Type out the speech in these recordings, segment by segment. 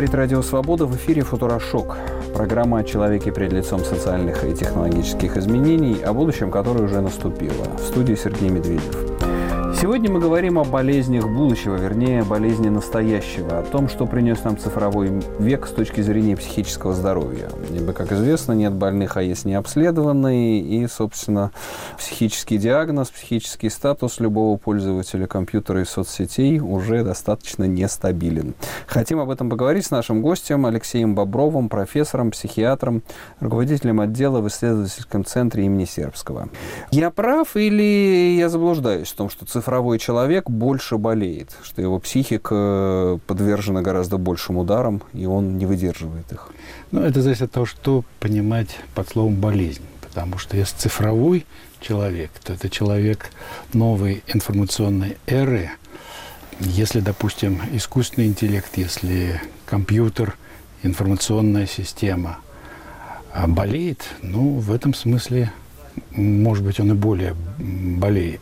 Говорит Радио Свобода, в эфире «Футурошок». Программа о человеке перед лицом социальных и технологических изменений, о будущем, которое уже наступило. В студии Сергей Медведев. Сегодня мы говорим о болезнях будущего, вернее, болезни настоящего, о том, что принес нам цифровой век с точки зрения психического здоровья. Ибо, как известно, нет больных, а есть необследованные, и, собственно, психический диагноз, психический статус любого пользователя компьютера и соцсетей уже достаточно нестабилен. Хотим об этом поговорить с нашим гостем Алексеем Бобровым, профессором, психиатром, руководителем отдела в исследовательском центре имени Сербского. Я прав или я заблуждаюсь в том, что цифровой человек больше болеет, что его психика подвержена гораздо большим ударам, и он не выдерживает их? Ну, это зависит от того, что понимать под словом «болезнь». Потому что если цифровой человек, то это человек новой информационной эры. Если, допустим, искусственный интеллект, если компьютер, информационная система болеет, ну, в этом смысле, может быть, он и более болеет.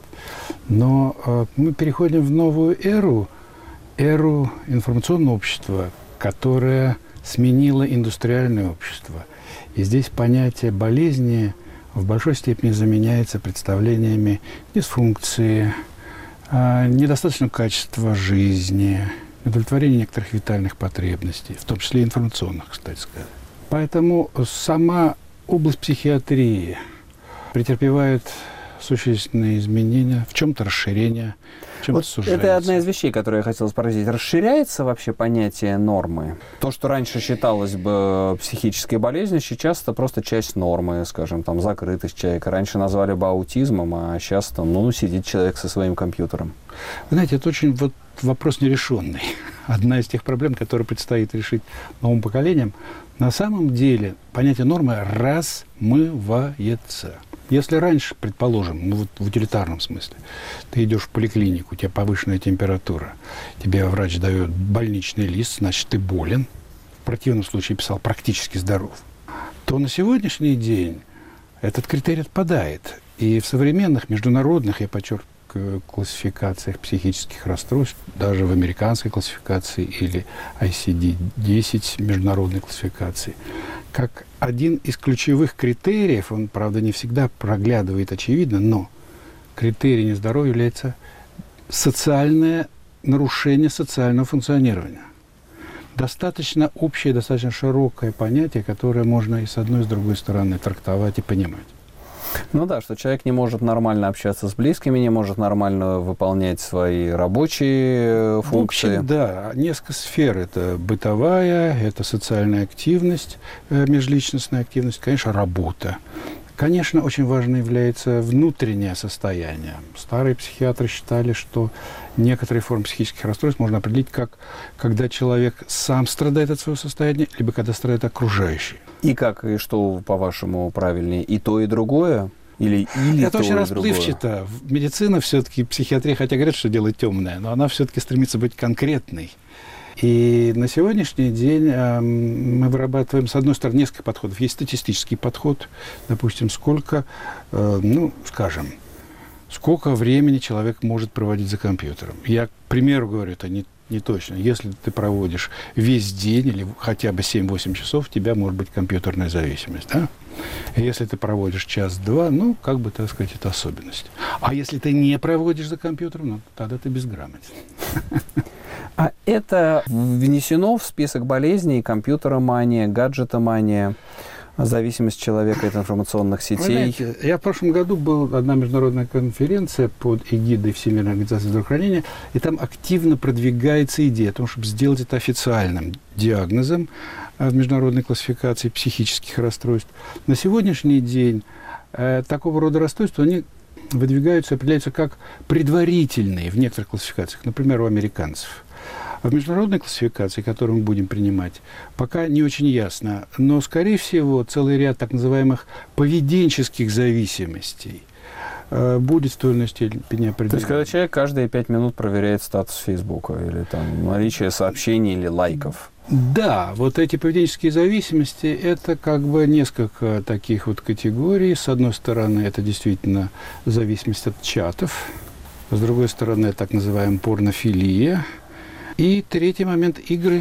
Но мы переходим в новую эру информационного общества, которая сменила индустриальное общество. И здесь понятие болезни в большой степени заменяется представлениями дисфункции, недостаточного качества жизни, удовлетворения некоторых витальных потребностей, в том числе информационных, кстати сказать. Поэтому сама область психиатрии претерпевает существенные изменения, в чем-то расширение, в чем-то сужается. Это одна из вещей, которую я хотел спросить. Расширяется вообще понятие нормы? То, что раньше считалось бы психической болезнью, сейчас это просто часть нормы, скажем, там, закрытость человека. Раньше назвали бы аутизмом, а сейчас там, сидит человек со своим компьютером. Вы знаете, это очень вопрос нерешенный. Одна из тех проблем, которые предстоит решить новым поколениям. На самом деле понятие нормы размывается. Если раньше, предположим, в утилитарном смысле, ты идешь в поликлинику, у тебя повышенная температура, тебе врач дает больничный лист, значит, ты болен, в противном случае писал практически здоров, то на сегодняшний день этот критерий отпадает. И в современных международных, я подчеркиваю, классификациях психических расстройств, даже в американской классификации или ICD-10 международной классификации, как один из ключевых критериев, он, правда, не всегда проглядывает очевидно, но критерий нездоровья является социальное нарушение социального функционирования. Достаточно общее, достаточно широкое понятие, которое можно и с одной, и с другой стороны трактовать и понимать. Ну да, что человек не может нормально общаться с близкими, не может нормально выполнять свои рабочие функции. В общем, да, несколько сфер. Это бытовая, это социальная активность, межличностная активность, конечно, работа. Конечно, очень важно является внутреннее состояние. Старые психиатры считали, что некоторые формы психических расстройств можно определить как когда человек сам страдает от своего состояния, либо когда страдают окружающие. И как, и что, по-вашему, правильнее? И то, и другое? Или это то, очень и расплывчато. Медицина все-таки, психиатрия, хотя говорят, что дело темное, но она все-таки стремится быть конкретной. И на сегодняшний день мы вырабатываем, с одной стороны, несколько подходов. Есть статистический подход, допустим, сколько времени человек может проводить за компьютером. Я, к примеру, говорю, это не точно. Если ты проводишь весь день или хотя бы 7-8 часов, у тебя может быть компьютерная зависимость. Да? И если ты проводишь час-два, так сказать, это особенность. А если ты не проводишь за компьютером, тогда ты безграмотен. А это внесено в список болезней компьютеромания, гаджетомания, зависимость человека от информационных сетей? Вы знаете, в прошлом году была одна международная конференция под эгидой Всемирной организации здравоохранения, и там активно продвигается идея о том, чтобы сделать это официальным диагнозом в международной классификации психических расстройств. На сегодняшний день такого рода расстройства, они выдвигаются, определяются как предварительные в некоторых классификациях, например, у американцев. А в международной классификации, которую мы будем принимать, пока не очень ясно, но, скорее всего, целый ряд так называемых поведенческих зависимостей будет в той или иной степени определен. То есть, когда человек каждые 5 минут проверяет статус Фейсбука или там наличие сообщений или лайков? Да, вот эти поведенческие зависимости, это как бы несколько таких вот категорий. С одной стороны, это действительно зависимость от чатов. С другой стороны, так называемая порнофилия. И третий момент – игры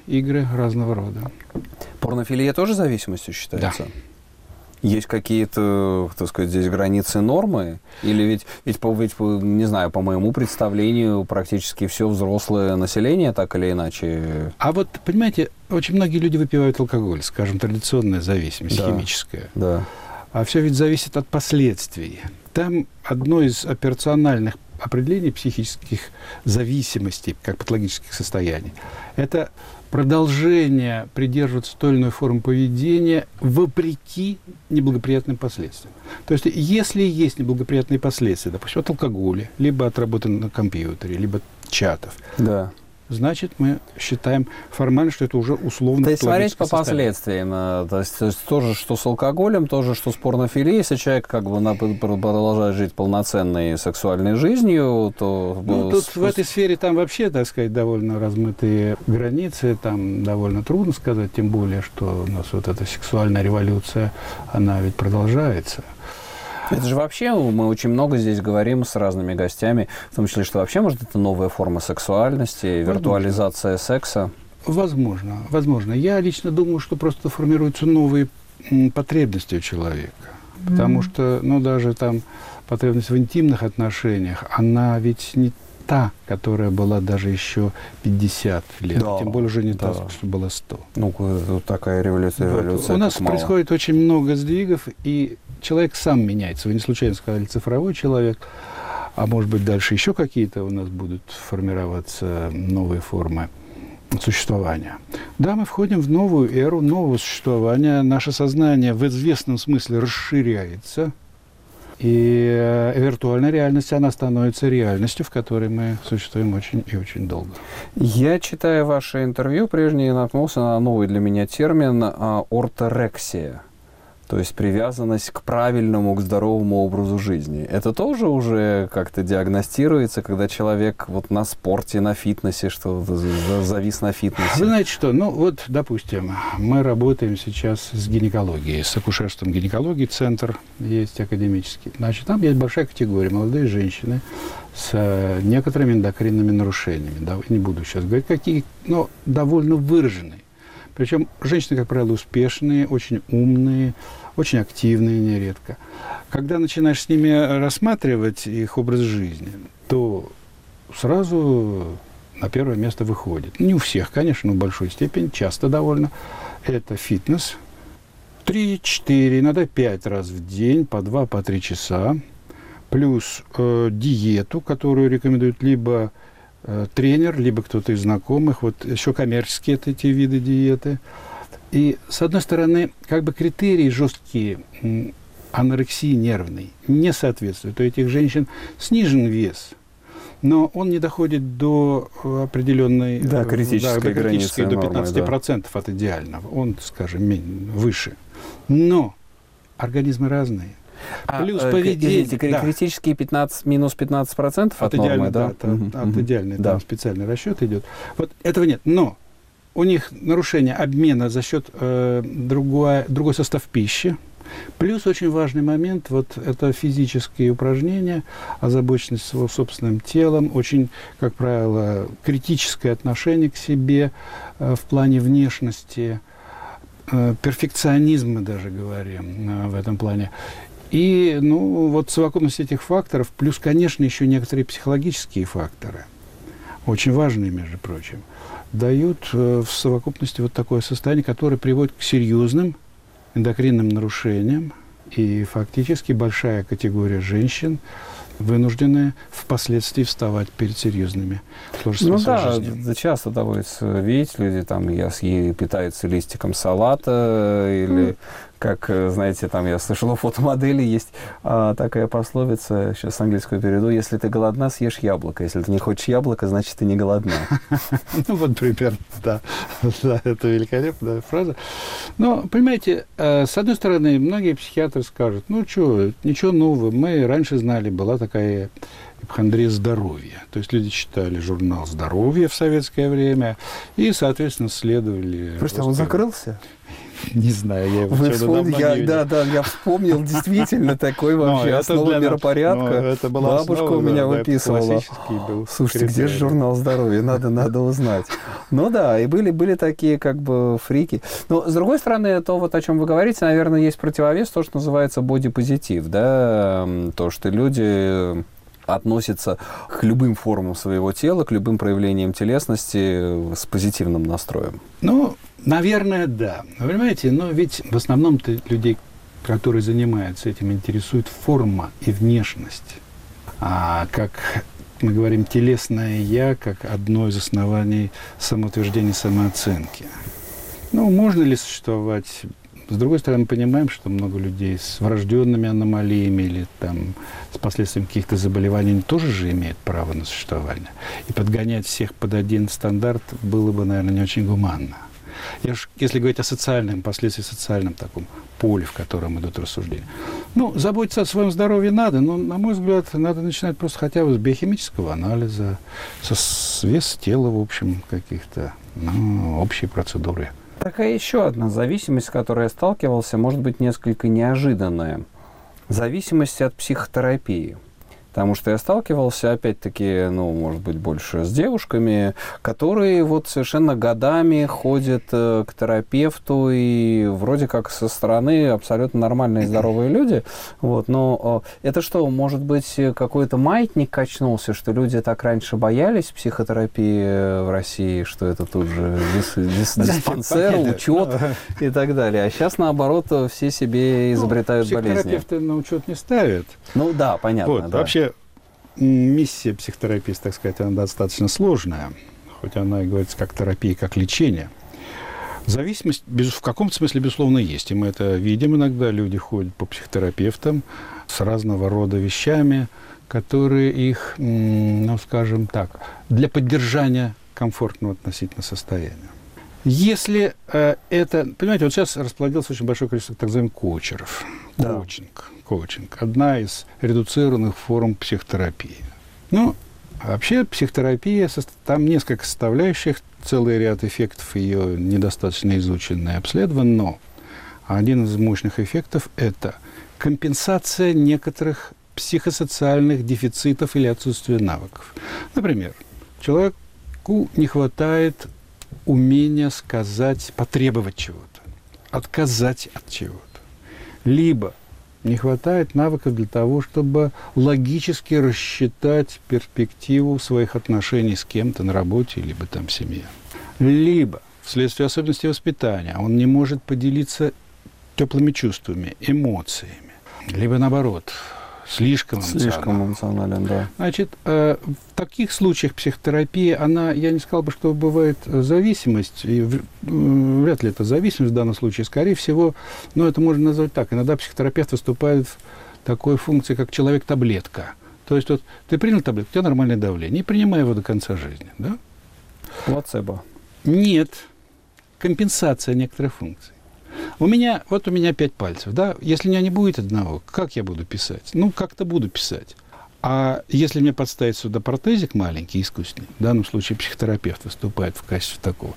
игры разного рода. Порнофилия тоже зависимостью считается? Да. Есть какие-то, так сказать, здесь границы нормы? Или ведь, не знаю, по моему представлению, практически все взрослое население так или иначе... А вот, понимаете, очень многие люди выпивают алкоголь, скажем, традиционная зависимость, да, химическая. Да. А все ведь зависит от последствий. Там одно из операциональных определений психических зависимостей, как патологических состояний, это продолжение придерживаться той или иной формы поведения вопреки неблагоприятным последствиям. То есть, если есть неблагоприятные последствия, допустим, от алкоголя, либо от работы на компьютере, либо чатов, Да. значит, мы считаем формально, что это уже условно... То есть смотреть по последствиям. То есть то же, что с алкоголем, то же, что с порнофилией. Если человек как бы продолжает жить полноценной сексуальной жизнью, то... Ну, тут в этой сфере там вообще, так сказать, довольно размытые границы. Там довольно трудно сказать, тем более, что у нас вот эта сексуальная революция, она ведь продолжается. Это же вообще, мы очень много здесь говорим с разными гостями, в том числе, что вообще, может, это новая форма сексуальности, виртуализация секса? Возможно, возможно. Я лично думаю, что просто формируются новые потребности у человека. Потому что, ну, даже там потребность в интимных отношениях, она ведь не та, которая была даже еще 50 лет. Да, тем более уже не та, что была 100. Ну, такая революция. Вот. У нас происходит очень много сдвигов, и человек сам меняется. Вы не случайно сказали цифровой человек, а может быть дальше еще какие-то у нас будут формироваться новые формы существования. Да, мы входим в новую эру, нового существования. Наше сознание в известном смысле расширяется. И виртуальная реальность, она становится реальностью, в которой мы существуем очень и очень долго. Я, читая ваше интервью, прежде наткнулся на новый для меня термин орторексия. То есть привязанность к правильному, к здоровому образу жизни. Это тоже уже как-то диагностируется, когда человек вот на спорте, на фитнесе, что завис на фитнесе? Вы знаете что? Ну вот, допустим, мы работаем сейчас с гинекологией, с акушерством гинекологии, центр есть академический. Значит, там есть большая категория молодые женщины с некоторыми эндокринными нарушениями. Да, не буду сейчас говорить, какие, но довольно выраженные. Причем женщины, как правило, успешные, очень умные, очень активные нередко. Когда начинаешь с ними рассматривать их образ жизни, то сразу на первое место выходит. Не у всех, конечно, но в большой степени, часто довольно. Это фитнес. 3-4, иногда 5 раз в день, по 2-3 часа. Плюс диету, которую рекомендуют либо тренер, либо кто-то из знакомых, вот еще коммерческие эти виды диеты. И, с одной стороны, как бы критерии жесткие анорексии нервной не соответствуют. У этих женщин снижен вес, но он не доходит до определенной... Да, критической границы до нормы, 15% да. От идеального. Он, скажем, выше. Но организмы разные. Плюс поведение. Критические 15, минус 15% от нормы, да? От идеальной, там специальный расчет идет. Вот этого нет. Но у них нарушение обмена за счет другой состав пищи. Плюс очень важный момент, вот это физические упражнения, озабоченность своим собственным телом, очень, как правило, критическое отношение к себе в плане внешности, перфекционизм, мы даже говорим в этом плане. И, ну, вот совокупность этих факторов, плюс, конечно, еще некоторые психологические факторы, очень важные, между прочим, дают в совокупности вот такое состояние, которое приводит к серьезным эндокринным нарушениям. И фактически большая категория женщин вынуждены впоследствии вставать перед серьезными сложностями своей жизни. Да, часто доводится видеть, люди там питаются листиком салата или... Как, знаете, там я слышал, у фотомодели есть такая пословица, сейчас с английского переведу: если ты голодна, съешь яблоко. Если ты не хочешь яблоко, значит, ты не голодна. Ну, вот примерно, да. Это великолепная фраза. Но, понимаете, с одной стороны, многие психиатры скажут, ну, что, ничего нового. Мы раньше знали, была такая ипохондрия здоровья. То есть люди читали журнал «Здоровье» в советское время и, соответственно, следовали... Слушайте, он закрылся? Не знаю, я его давно не видел. Да, я вспомнил действительно такой вообще основу миропорядка. Бабушка у меня выписывала. Слушайте, где же журнал «Здоровье»? Надо узнать. Ну да, и были такие как бы фрики. Но, с другой стороны, то, вот о чем вы говорите, наверное, есть противовес, то, что называется бодипозитив, да, то, что люди относятся к любым формам своего тела, к любым проявлениям телесности с позитивным настроем. Ну, наверное, да. Вы понимаете, но ведь в основном-то людей, которые занимаются этим, интересует форма и внешность. А как мы говорим, телесное «я» как одно из оснований самоутверждения, самооценки. Ну, можно ли существовать... С другой стороны, мы понимаем, что много людей с врожденными аномалиями или там, с последствиями каких-то заболеваний тоже же имеют право на существование. И подгонять всех под один стандарт было бы, наверное, не очень гуманно. Если говорить о социальном, последствии социальном таком поле, в котором идут рассуждения. Ну, заботиться о своем здоровье надо, но, на мой взгляд, надо начинать просто хотя бы с биохимического анализа, с веса тела, в общем, каких-то, общей процедуры. Такая еще одна зависимость, с которой я сталкивался, может быть, несколько неожиданная. Зависимость от психотерапии. Потому что я сталкивался, опять-таки, может быть, больше с девушками, которые вот совершенно годами ходят к терапевту, и вроде как со стороны абсолютно нормальные здоровые люди. Вот, но это что, может быть, какой-то маятник качнулся, что люди так раньше боялись психотерапии в России, что это тут же диспансер, учет и так далее. А сейчас, наоборот, все себе изобретают болезни. Психотерапевты на учет не ставят. Ну да, понятно. Вот, да. Вообще, миссия психотераписта, так сказать, она достаточно сложная, хоть она и говорится как терапия, как лечение. Зависимость в каком-то смысле, безусловно, есть. И мы это видим иногда. Люди ходят по психотерапевтам с разного рода вещами, которые их, скажем так, для поддержания комфортного относительно состояния. Если это... Понимаете, вот сейчас расплодилось очень большое количество так называемых коучеров. Да. Коучинг. Одна из редуцированных форм психотерапии. Ну, вообще психотерапия, там несколько составляющих, целый ряд эффектов ее недостаточно изучен и обследован, но один из мощных эффектов – это компенсация некоторых психосоциальных дефицитов или отсутствия навыков. Например, человеку не хватает умения сказать, потребовать чего-то, отказать от чего-то. Либо не хватает навыков для того, чтобы логически рассчитать перспективу своих отношений с кем-то на работе, либо там в семье. Либо вследствие особенностей воспитания он не может поделиться теплыми чувствами, эмоциями. Либо наоборот, слишком эмоционален, да. Значит, в таких случаях психотерапия, я не сказал бы, что бывает зависимость, и вряд ли это зависимость в данном случае, скорее всего, это можно назвать так. Иногда психотерапевт выступает в такой функции, как человек-таблетка. То есть вот ты принял таблетку, у тебя нормальное давление, не принимай его до конца жизни, да? Плацебо. Нет. Компенсация некоторых функций. У меня 5 пальцев, да? Если у меня не будет одного, как я буду писать? Как-то буду писать. А если мне подставить сюда протезик маленький, искусственный, в данном случае психотерапевт выступает в качестве такого.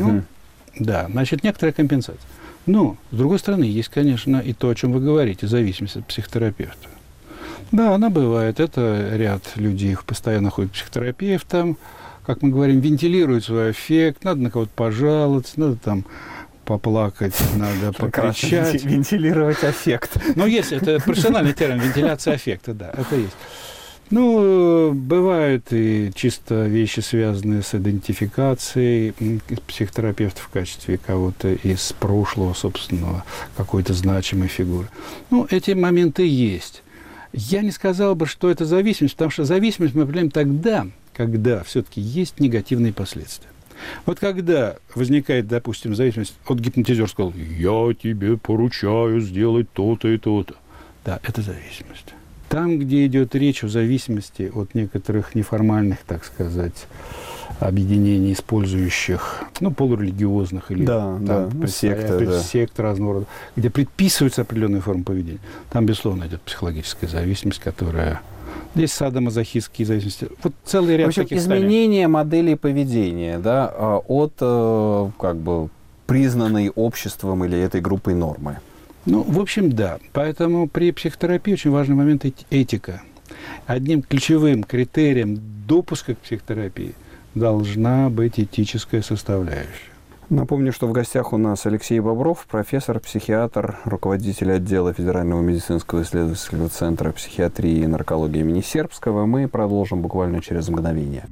Да, значит, некоторая компенсация. Но, с другой стороны, есть, конечно, и то, о чем вы говорите, зависимость от психотерапевта. Да, она бывает. Это ряд людей постоянно ходит к психотерапевтам, как мы говорим, вентилируют свой аффект, надо на кого-то пожаловаться, надо там поплакать, надо покричать. Вентилировать аффект. Есть, это профессиональный термин, вентиляция аффекта, да, это есть. Бывают и чисто вещи, связанные с идентификацией психотерапевта в качестве кого-то из прошлого собственного, какой-то значимой фигуры. Эти моменты есть. Я не сказал бы, что это зависимость, потому что зависимость мы определяем тогда, когда все-таки есть негативные последствия. Вот когда возникает, допустим, зависимость от гипнотизера, сказал, я тебе поручаю сделать то-то и то-то. Да, это зависимость. Там, где идет речь о зависимости от некоторых неформальных, так сказать, объединений, использующих, полурелигиозных или сект разного рода, где предписывается определенная форма поведения, там, безусловно, идет психологическая зависимость, которая Есть садомазохистские зависимости. Вот целый ряд в общем, таких изменение моделей поведения, да, от как бы признанной обществом или этой группой нормы. Ну, в общем, да. Поэтому при психотерапии очень важный момент этика. Одним ключевым критерием допуска к психотерапии должна быть этическая составляющая. Напомню, что в гостях у нас Алексей Бобров, профессор, психиатр, руководитель отдела Федерального медицинского исследовательского центра психиатрии и наркологии имени Сербского. Мы продолжим буквально через мгновение.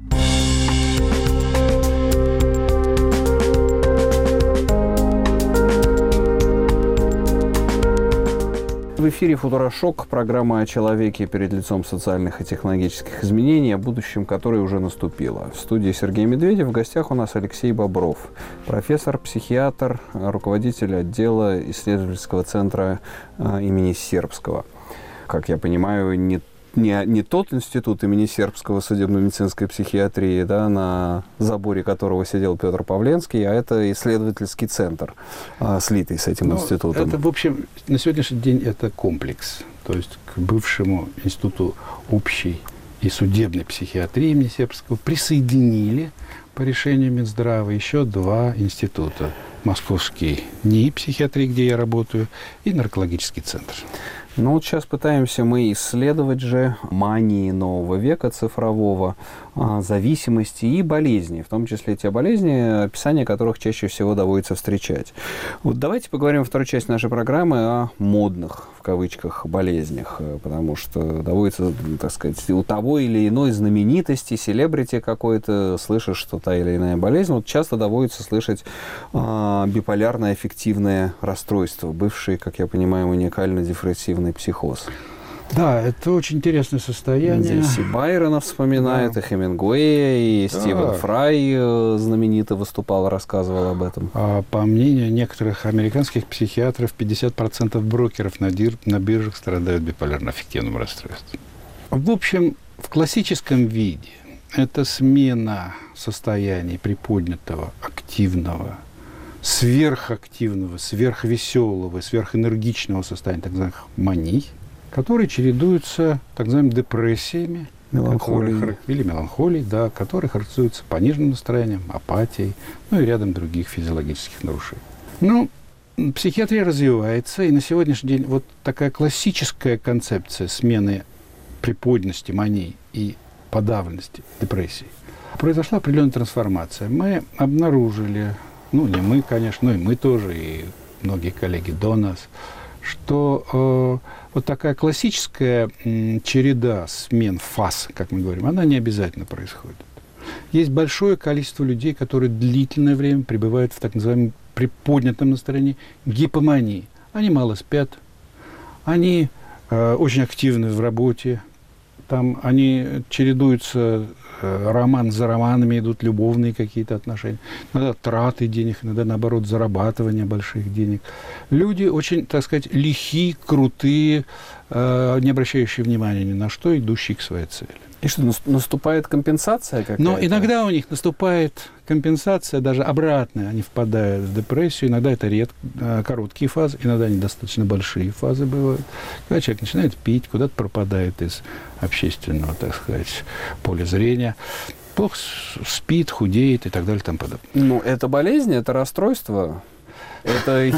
В эфире «Футурошок», программа о человеке перед лицом социальных и технологических изменений, о будущем, которое уже наступило. В студии Сергей Медведев, в гостях у нас Алексей Бобров, профессор, психиатр, руководитель отдела исследовательского центра имени Сербского. Как я понимаю, не тот институт имени Сербского судебно-медицинской психиатрии, да, на заборе которого сидел Петр Павленский, а это исследовательский центр, слитый с этим институтом. Это, в общем, на сегодняшний день это комплекс. То есть к бывшему институту общей и судебной психиатрии имени Сербского присоединили по решению Минздрава еще два института. Московский НИИ психиатрии, где я работаю, и наркологический центр. Ну вот сейчас пытаемся мы исследовать же мании нового века цифрового, зависимости и болезни, в том числе те болезни, описание которых чаще всего доводится встречать. Вот давайте поговорим во второй части нашей программы о модных, в кавычках, болезнях, потому что доводится, так сказать, у того или иной знаменитости, селебрити какой-то, слышишь, что та или иная болезнь. Вот часто доводится слышать биполярное аффективное расстройство, бывший, как я понимаю, маниакально-депрессивный психоз. Да, это очень интересное состояние. Здесь и Байрона вспоминает, и Хемингуэя, и Стивен Фрай знаменито выступал, рассказывал об этом. По мнению некоторых американских психиатров, 50% брокеров на биржах страдают биполярно-аффективным расстройством. В общем, в классическом виде это смена состояний приподнятого, активного, сверхактивного, сверхвеселого, сверхэнергичного состояния, так называемых маний, которые чередуются так называемыми депрессиями, или меланхолией, да, которые характеризуются пониженным настроением, апатией, ну и рядом других физиологических нарушений. Ну, психиатрия развивается, и на сегодняшний день вот такая классическая концепция смены приподнятости, мании и подавленности, депрессии. Произошла определенная трансформация. Мы обнаружили, ну, не мы, конечно, но и мы тоже, и многие коллеги до нас, что вот такая классическая череда смен фаз, как мы говорим, она не обязательно происходит. Есть большое количество людей, которые длительное время пребывают в так называемом приподнятом настроении гипомании. Они мало спят, они очень активны в работе, там они чередуются, роман за романами идут, любовные какие-то отношения. Иногда траты денег, иногда, наоборот, зарабатывание больших денег. Люди очень, так сказать, лихие, крутые, не обращающие внимания ни на что, идущие к своей цели. И что, наступает компенсация какая-то? Но иногда у них наступает компенсация, даже обратная. Они впадают в депрессию. Иногда это короткие фазы, иногда они достаточно большие фазы бывают. Когда человек начинает пить, куда-то пропадает из общественного, так сказать, поля зрения, плохо спит, худеет и так далее и тому подобное. Ну, это болезнь, это расстройство. Это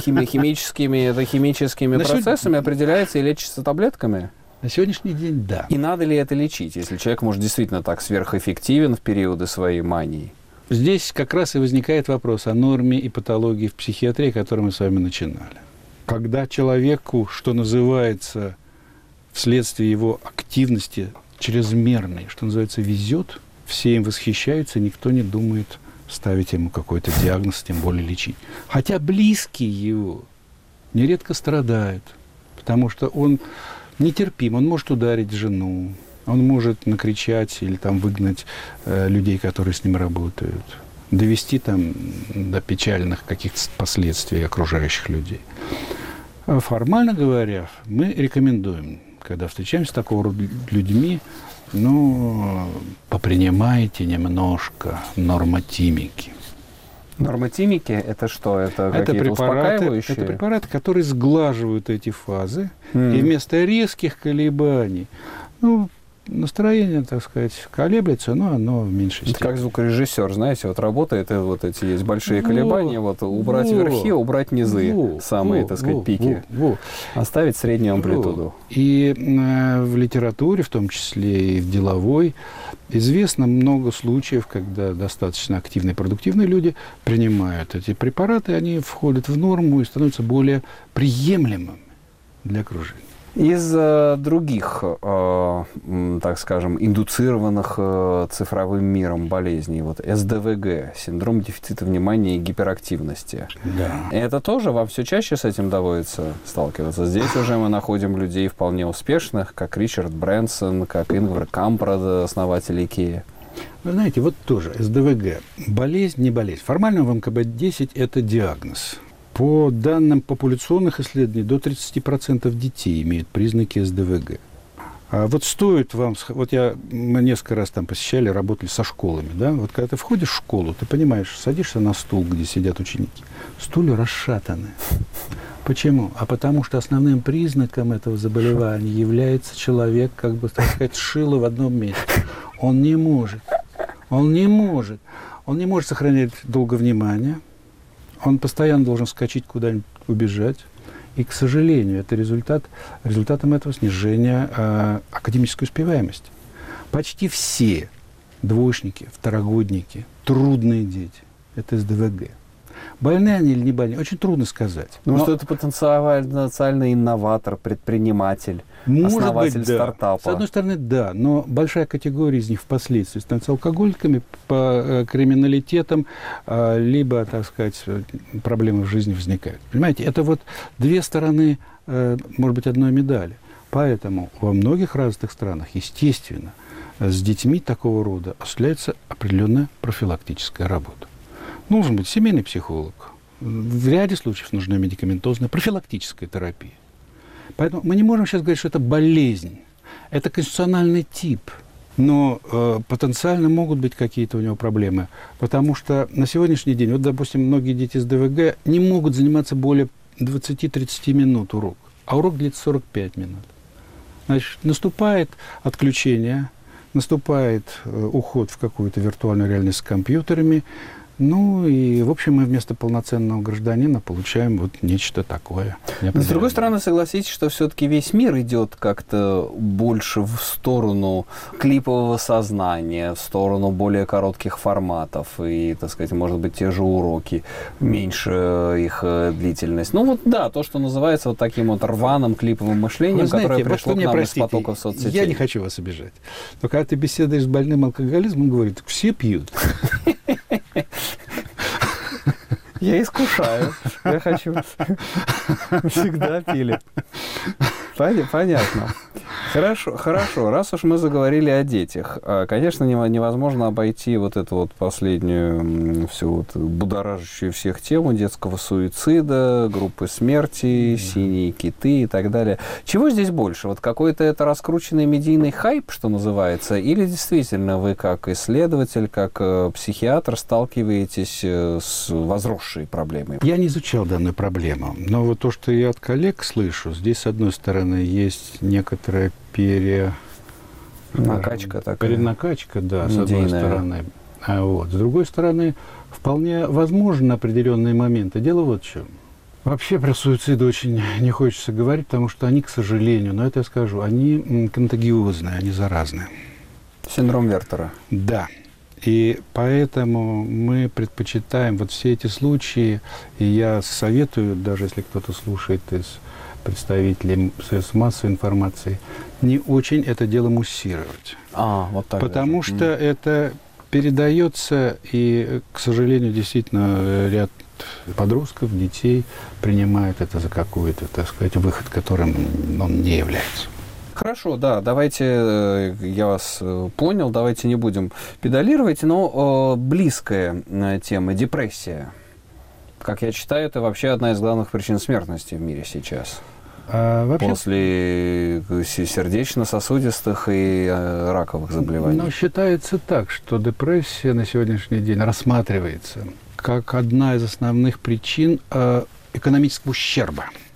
химическими процессами определяется и лечится таблетками? На сегодняшний день, да. И надо ли это лечить, если человек, может, действительно так сверхэффективен в периоды своей мании? Здесь как раз и возникает вопрос о норме и патологии в психиатрии, о которой мы с вами начинали. Когда человеку, что называется, вследствие его активности чрезмерной, что называется, везет, все им восхищаются, никто не думает ставить ему какой-то диагноз, тем более лечить. Хотя близкие его нередко страдают, потому что он нетерпим, он может ударить жену, он может накричать или там выгнать людей, которые с ним работают, довести там до печальных каких-то последствий окружающих людей. Формально говоря, мы рекомендуем, когда встречаемся с такого рода людьми, ну, попринимайте немножко нормотимики. Нормотимики – это что? Это какие-то успокаивающие? Это препараты, которые сглаживают эти фазы. И вместо резких колебаний, ну, настроение, так сказать, колеблется, но оно в меньшей степени. Это как звукорежиссер, знаете, вот работает, и вот эти есть большие колебания, вот убрать верхи, убрать низы, самые, так сказать, пики, оставить среднюю амплитуду. И в литературе, в том числе и в деловой, известно много случаев, когда достаточно активные, продуктивные люди принимают эти препараты, они входят в норму и становятся более приемлемыми для окружения. Из других, так скажем, индуцированных цифровым миром болезней, вот СДВГ, синдром дефицита внимания и гиперактивности. Да. Это тоже вам все чаще с этим доводится сталкиваться? Здесь уже мы находим людей вполне успешных, как Ричард Брэнсон, как Ингвар Кампрад, основатель IKEA. Вы знаете, вот тоже СДВГ. Болезнь, не болезнь. Формально в МКБ-10 это диагноз. По данным популяционных исследований, до 30% детей имеют признаки СДВГ. А вот стоит вам... Вот мы несколько раз там посещали, работали со школами, да? Вот когда ты входишь в школу, ты понимаешь, садишься на стул, где сидят ученики. Стулья расшатаны. Почему? А потому что основным признаком этого заболевания является человек, как бы, так сказать, шило в одном месте. Он не может сохранять долго внимание. Он постоянно должен вскочить куда-нибудь, убежать. И, к сожалению, это результатом этого снижения академической успеваемости. Почти все двоечники, второгодники, трудные дети – это СДВГ. Больны они или не больны, очень трудно сказать. Потому что это потенциальный инноватор, предприниматель, основатель стартапа. С одной стороны, да, но большая категория из них впоследствии становятся алкоголиками, по криминалитетам, либо, так сказать, проблемы в жизни возникают. Понимаете, это вот две стороны, может быть, одной медали. Поэтому во многих развитых странах, естественно, с детьми такого рода осуществляется определенная профилактическая работа. Нужен быть семейный психолог. В ряде случаев нужна медикаментозная профилактическая терапия. Поэтому мы не можем сейчас говорить, что это болезнь. Это конституциональный тип. Но потенциально могут быть какие-то у него проблемы. Потому что на сегодняшний день, вот, допустим, многие дети с ДВГ не могут заниматься более 20-30 минут урок. А урок длится 45 минут. Значит, наступает отключение, наступает уход в какую-то виртуальную реальность с компьютерами. Ну и, в общем, мы вместо полноценного гражданина получаем вот нечто такое. С другой стороны, согласитесь, что все-таки весь мир идет как-то больше в сторону клипового сознания, в сторону более коротких форматов и, так сказать, может быть, те же уроки, меньше их длительность. Ну вот да, то, что называется вот таким вот рваным клиповым мышлением, знаете, которое пришло вот к нам из потоков соцсетей. Я не хочу вас обижать. Но когда ты беседуешь с больным алкоголизмом, он говорит, все пьют. Я искушаю. Я хочу. Всегда пили. Понятно. Хорошо. Раз уж мы заговорили о детях, конечно, невозможно обойти вот эту вот последнюю, всю вот будоражащую всех тему детского суицида, группы смерти, синие киты и так далее. Чего здесь больше? Вот какой-то это раскрученный медийный хайп, что называется, или действительно вы как исследователь, как психиатр сталкиваетесь с возросшей проблемой? Я не изучал данную проблему, но вот то, что я от коллег слышу, здесь, с одной стороны, есть некоторая перенакачка, да, с одной стороны. А вот, с другой стороны, вполне возможно на определенные моменты. Дело вот в чем. Вообще про суициды очень не хочется говорить, потому что они, к сожалению, но это я скажу, они контагиозные, они заразные. Синдром Вертера. Да. И поэтому мы предпочитаем вот все эти случаи, и я советую, даже если кто-то слушает из представителей средств массовой информации, не очень это дело муссировать. Вот так. Потому что это передается, и, к сожалению, действительно, ряд подростков, детей принимает это за какой-то, так сказать, выход, которым он не является. Хорошо, да, давайте, я вас понял, давайте не будем педалировать, но близкая тема – депрессия. Как я читаю, это вообще одна из главных причин смертности в мире сейчас. Вообще, после сердечно-сосудистых и раковых заболеваний. Но считается так, что депрессия на сегодняшний день рассматривается как одна из основных причин экономического ущерба,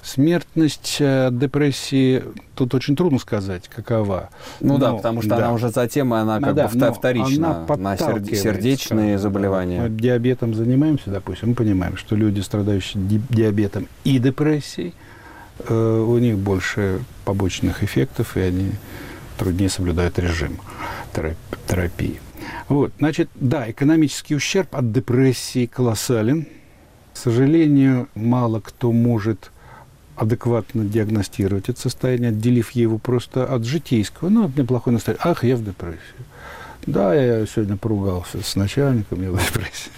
Смертность от депрессии, тут очень трудно сказать, какова. Да, потому что она уже затем, она вторична на сердечные заболевания. Мы диабетом занимаемся, допустим, мы понимаем, что люди, страдающие диабетом и депрессией, у них больше побочных эффектов, и они труднее соблюдают режим терапии. Значит, экономический ущерб от депрессии колоссален. К сожалению, мало кто может адекватно диагностировать это состояние, отделив его просто от житейского, от неплохой настроения. Ах, я в депрессии. Да, я сегодня поругался с начальником, я в депрессии.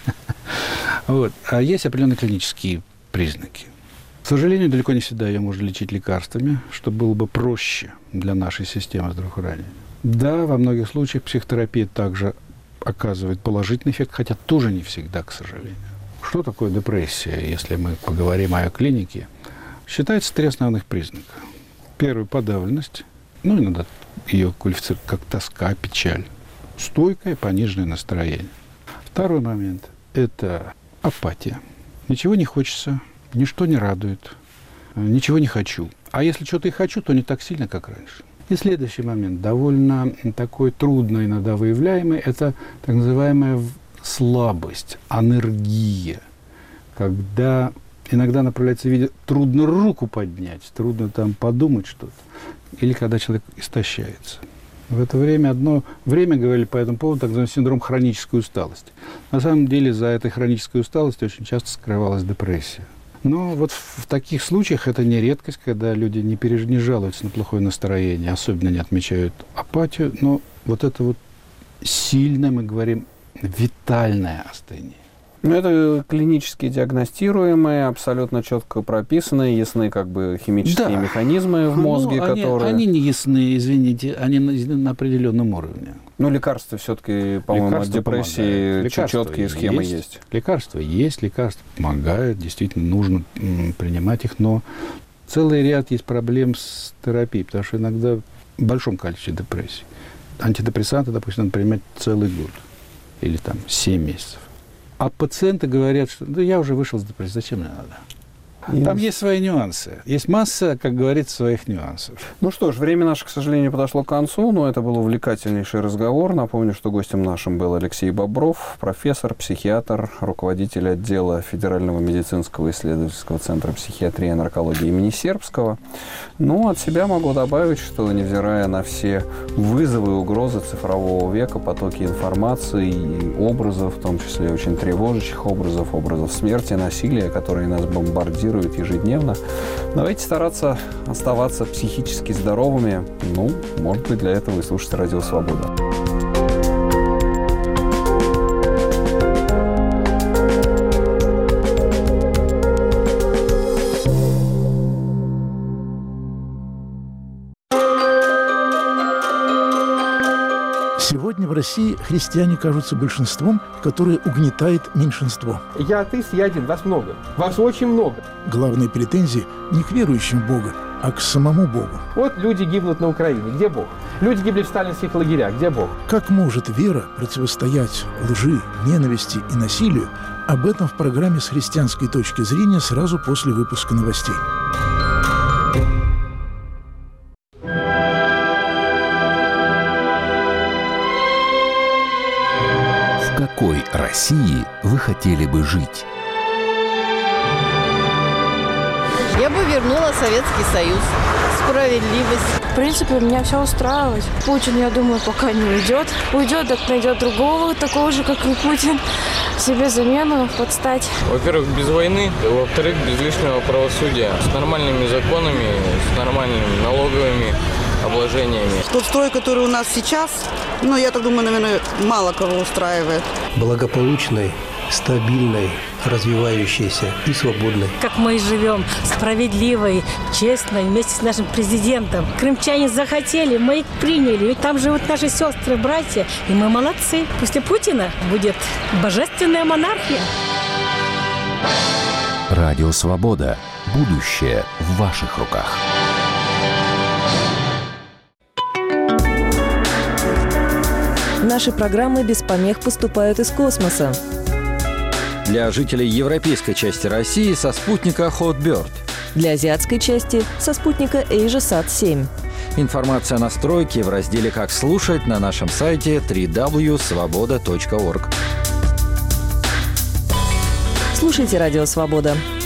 А есть определенные клинические признаки. К сожалению, далеко не всегда ее можно лечить лекарствами, что было бы проще для нашей системы здравоохранения. Да, во многих случаях психотерапия также оказывает положительный эффект, хотя тоже не всегда, к сожалению. Что такое депрессия, если мы поговорим о клинике? Считается 3 основных признака. Первый – подавленность. Иногда ее квалифицируют как тоска, печаль. Стойкое пониженное настроение. Второй момент – это апатия. Ничего не хочется, ничто не радует, ничего не хочу. А если что-то и хочу, то не так сильно, как раньше. И следующий момент, довольно такой трудно иногда выявляемый, это так называемая слабость, анергия, когда иногда направляется в виде трудно руку поднять, трудно подумать что-то, или когда человек истощается. В это время говорили по этому поводу, так называемый синдром хронической усталости. На самом деле за этой хронической усталостью очень часто скрывалась депрессия. Но в таких случаях это не редкость, когда люди не жалуются на плохое настроение, особенно не отмечают апатию, но это сильное, мы говорим, витальное астения. Это клинически диагностируемые, абсолютно четко прописанные, ясны химические механизмы в мозге, которые... Они не ясны, извините, они на определенном уровне. Лекарства все-таки, по-моему, от депрессии четкие схемы есть. Лекарства помогают, действительно нужно принимать их, но целый ряд есть проблем с терапией, потому что иногда в большом количестве депрессий. Антидепрессанты, допустим, надо принимать целый год или 7 месяцев. А пациенты говорят, что я уже вышел из депрессии, зачем мне надо? Там есть свои нюансы. Есть масса, как говорится, своих нюансов. Что ж, время наше, к сожалению, подошло к концу, но это был увлекательнейший разговор. Напомню, что гостем нашим был Алексей Бобров, профессор, психиатр, руководитель отдела Федерального медицинского исследовательского центра психиатрии и наркологии имени Сербского. От себя могу добавить, что, невзирая на все вызовы и угрозы цифрового века, потоки информации и образов, в том числе очень тревожащих образов смерти, насилия, которые нас бомбардируют ежедневно, давайте стараться оставаться психически здоровыми. Может быть, для этого и слушать Радио Свобода. Сегодня в России христиане кажутся большинством, которое угнетает меньшинство. Я атеист, я один, вас много. Вас очень много. Главные претензии не к верующим в Бога, а к самому Богу. Люди гибнут на Украине. Где Бог? Люди гибли в сталинских лагерях. Где Бог? Как может вера противостоять лжи, ненависти и насилию? Об этом в программе «С христианской точки зрения» сразу после выпуска новостей. В какой России вы хотели бы жить? Я бы вернула Советский Союз. Справедливость. В принципе, меня все устраивает. Путин, я думаю, пока не уйдет. Уйдет, так найдет другого, такого же, как и Путин. Себе замену подстать. Во-первых, без войны. Во-вторых, без лишнего правосудия. С нормальными законами, с нормальными налоговыми обложениями. Тот строй, который у нас сейчас, я так думаю, наверное, мало кого устраивает. Благополучной, стабильной, развивающейся и свободной. Как мы и живем, справедливой, честной, вместе с нашим президентом. Крымчане захотели, мы их приняли. Ведь там живут наши сестры, братья, и мы молодцы. После Путина будет божественная монархия. Радио Свобода. Будущее в ваших руках. Наши программы без помех поступают из космоса. Для жителей европейской части России со спутника Hotbird. Для азиатской части со спутника AsiaSat-7. Информация о настройке в разделе «Как слушать» на нашем сайте www.svoboda.org. Слушайте «Радио Свобода».